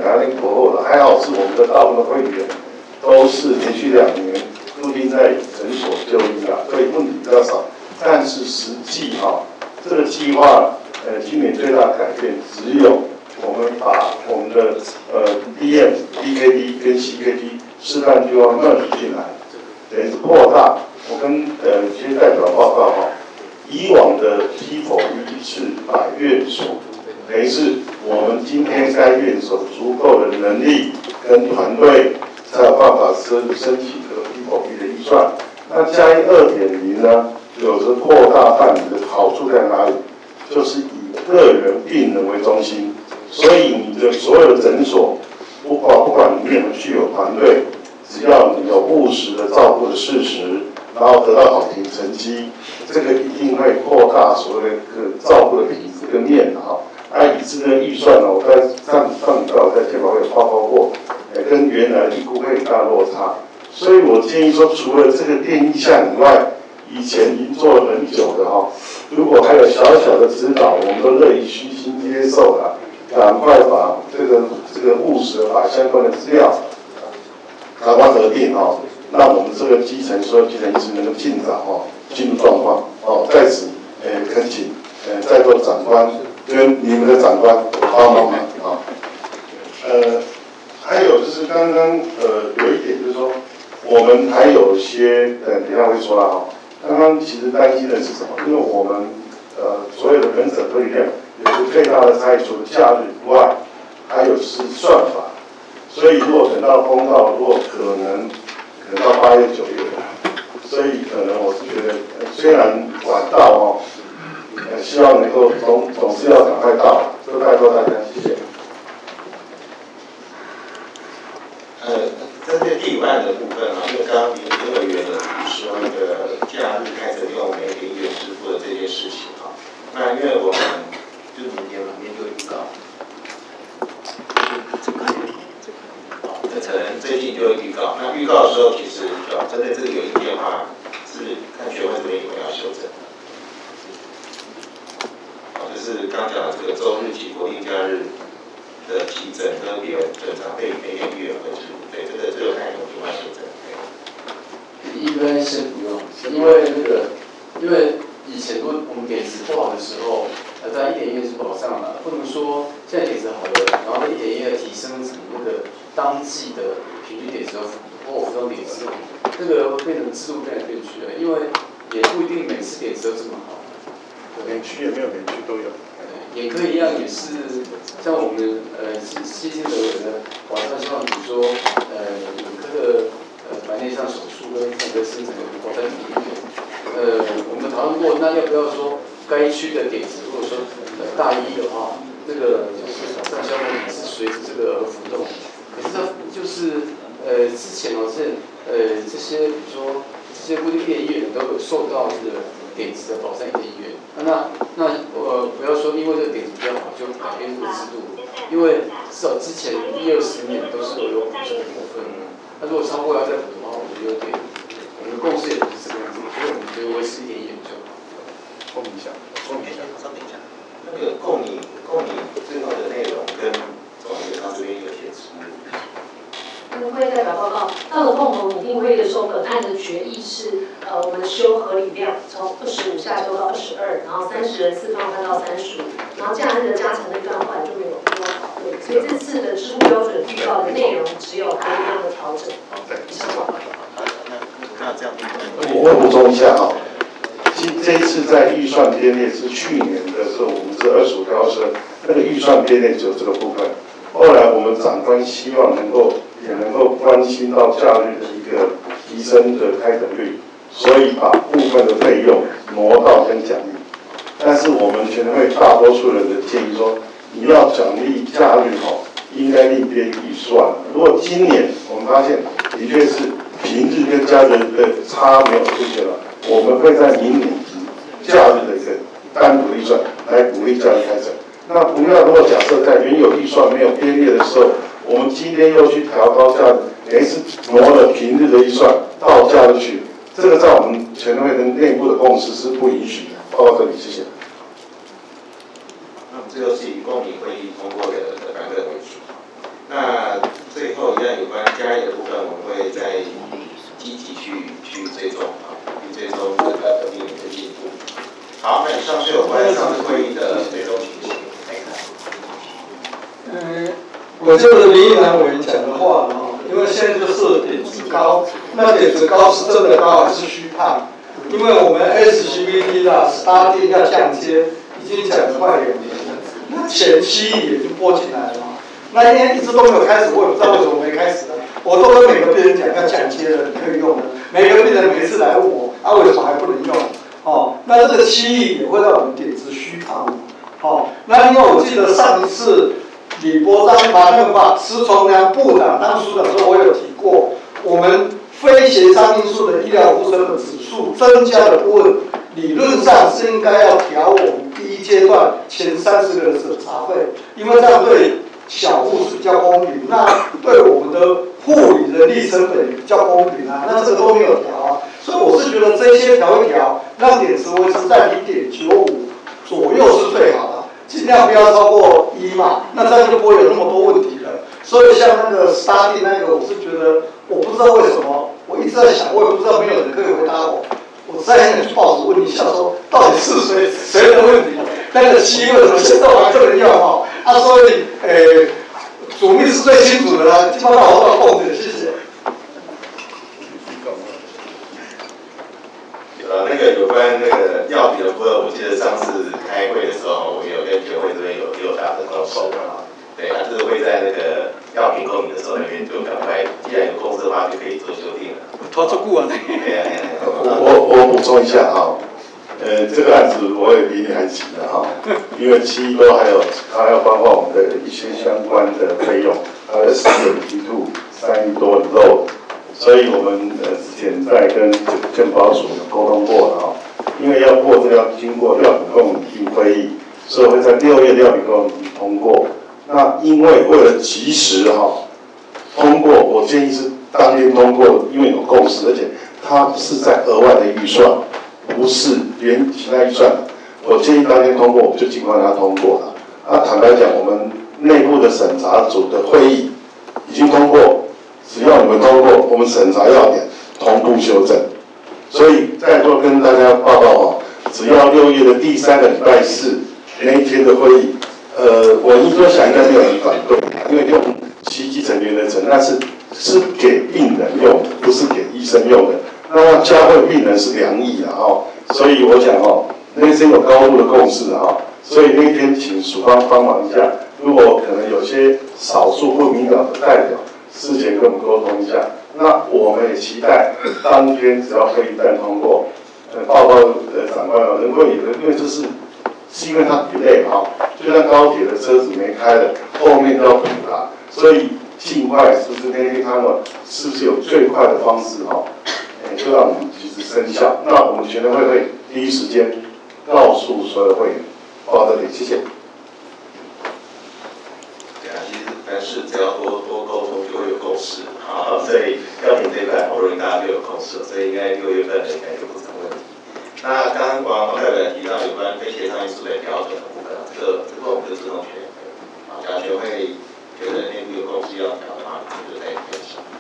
感染过后了，还好是我们的大部分会员都是连续2年固定在诊所就医了，所以问题比较少。但是实际这个计划今年最大的改变只有我们把我们的DM、DKD 跟 CKD 示范计划 merge 进来，等于是扩大。我跟一些代表报告以往的批否医是100院所，等于是我们今天该院所足够的能力跟团队，才有办法申请这个批否医的预算。那嘉义2.0呢，有着扩大办理的好处在哪里？就是以个人病人为中心，所以你的所有的诊所，不管里面有具有团队，只要你有务实的照顾的事实，然后得到好评成绩，这个一定会扩大所谓的照顾的品质跟面以致呢预算我在上礼拜我在健保会有报告过，跟原来预估会有大落差。所以我建议说，除了这个电意项以外，以前已经做了很久的如果还有小小的指导，我们都乐意虚心接受的。赶快把这个务实的把相关的资料赶快核定让我们这个所有基层医师能够尽早进入状况在此恳请在座长官跟你们的长官帮忙还有就是刚刚有一点就是说，我们还有些等一下会说了刚刚其实担心的是什么？因为我们所有的门诊科里面有个最大的差异，除了假日以外，还有是算法。所以如果等到公告，如果可能到8月、9月，所以可能我是觉得虽然晚到希望能够总是要赶快到，就拜托大家，谢谢。 针对第5案的部分因为刚刚林委员呢提说那个假日开诊用每点医院支付的这件事情那因为我们就是明天就预告，可能最近就会预告。那预告的时候，其实针对这个有意见的话，是看学会这边有没有要修正。就是刚讲的这个周日及国定假日的急诊跟别正常被每点医院会支付，对这个看有没有修正。 一般先不用，因为以前我们点值不好的时候，在1点医院是保障了，不能说现在点值好了，然后1点医院提升成那个当季的平均点值或浮动点值，这个会变成制度变来变去了，因为也不一定每次点值都这么好。 免区也没有免区都有。 也可以也是像我们基金的人网上希望比如说眼科的白内障手术跟整个生产有保障比例。我们讨论过，那要不要说该区的点值，如果说大一的话，这个就是保障消费也是随着这个而浮动。可是它就是之前这些比如说这些固定医院都有受到这个点值的保障医院。那不要说因为这个点值比较好就改变这个制度，因为至少之前10-20年都是有补助的部分。那如果超过要再补的话，我觉得有点，我们的共识也不是这个样子，所以我们觉得维持1点医院就好。 说明一下， 稍等一下，那个供你最后的内容跟总结到这边有些出入。 会议代表报告，到了共同拟定会议的时候，本案的决议是我们修合理量从25下修到22，然后30人次放宽到35，然后假日的加成的预算后来就没有讨论，所以这次的支付标准预告的内容只有合理量的调整。 那这样， 我补充一下这一次在预算编列是去年的时候，我们是25条是那个预算编列只有这个部分。后来我们长官希望也能够关心到假日的一个提升的开诊率，所以把部分的费用挪到跟奖励。但是我们全会大多数人的建议说，你要奖励假日应该另编预算。如果今年我们发现的确是平日跟假日的差没有出现了，我们会在明年假日的一个单独预算来鼓励假日开诊。那不要，如果假设在原有预算没有编列的时候，我们今天又去调高假日，等于是挪了平日的预算到假日去，这个在我们全会的内部的共识是不允许的。报告这里，谢谢。 那这个是以公民会议通过的版本为主。那家里的部分，我们会再积极去追踪去追踪这个本地人的进步。好，那以上是有关上次会议的追踪情形。 我觉得林义南委员讲的话因为现在就是点子高，那点子高是真的高还是虚胖？因为我们 SCVD 的 study 要降阶，已经讲了快2年了，那前期也就拨进来了嘛。那因为一直都没有开始，我也不知道为什么没开始呢？我都跟每个病人讲要降阶了，你可以用的。每个病人每次来问我，为什么还不能用？那这个7亿也会让我们点子虚胖。那因为我记得上一次李伯章把施崇良部长当署长的时候，我有提过，我们非协商因素的医疗服务成本指数增加的部分，理论上是应该要调我们第一阶段前30个人的审查费，因为这样对小护士比较公平，那对我们的护理人力成本也比较公平啊，那这个都没有调所以我是觉得这些调一调，让点值维持在0.95左右是最好的，尽量不要超过1嘛，那这样就不会有那么多问题了。所以像那个 study 那个，我是觉得我不知道为什么，我一直在想，我也不知道没有人可以回答我。我实在想去报纸问一下说，到底是谁的问题？那个7为什么现在还不能用所以主秘是最清楚的啦，基本上我都控制，谢谢。 那个有关那个药品的部分，我记得上次开会的时候，我有跟全会这边有打的共识对，这个会在那个药品购买的时候那边就赶快，既然有共识的话，就可以做修订了。 拖出顾啊！ 我补充一下这个案子我也比你还急的因为7都还要包括我们的一些相关的费用，还有4.1度3亿多的肉，所以我们之前在跟健保署有沟通过了因为要过这个要经过药品供应会议，所以会在6月药品供应通过。那因为为了及时通过，我建议是当天通过，因为有共识，而且它是在额外的预算，不是连其他预算。我建议当天通过，我们就尽快让它通过了。坦白讲，我们内部的审查组的会议已经通过，只要你们通过，我们审查要点同步修正。所以在座跟大家报告只要6月的第3个礼拜四那一天的会议。我一说想应该没有人反对，因为用7级成员的诊，但是给病人用的，不是给医生用的。那教会病人是2亿所以我想那天有高度的共识所以那天请署方帮忙一下，如果可能有些少数不明了的代表，事前跟我们沟通一下。那我们也期待当天只要会议单通过，报告长官能够因为这是因为它 delay 就像高铁的车子没开了，后面都要补所以尽快是不是那天他们是不是有最快的方式就让我们及时生效。那我们全联会第一时间告诉所有会员。报到这里，谢谢。 对其实凡事只要多沟通，就会有共识所以药品这一块好不容易大家就有共识，所以应该6月份应该就不成问题。那刚刚王代表提到有关非协商因素的调整的部分这个我们就自动全会假如全会觉得内部有共识要调的话，就再分享。